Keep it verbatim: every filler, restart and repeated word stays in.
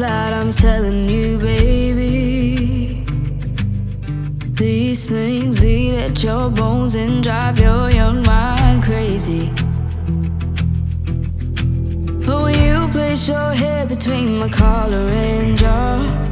that I'm telling you, baby. These things eat at your bones and drive your young mind crazy. But when you place your head between my collar and jaw,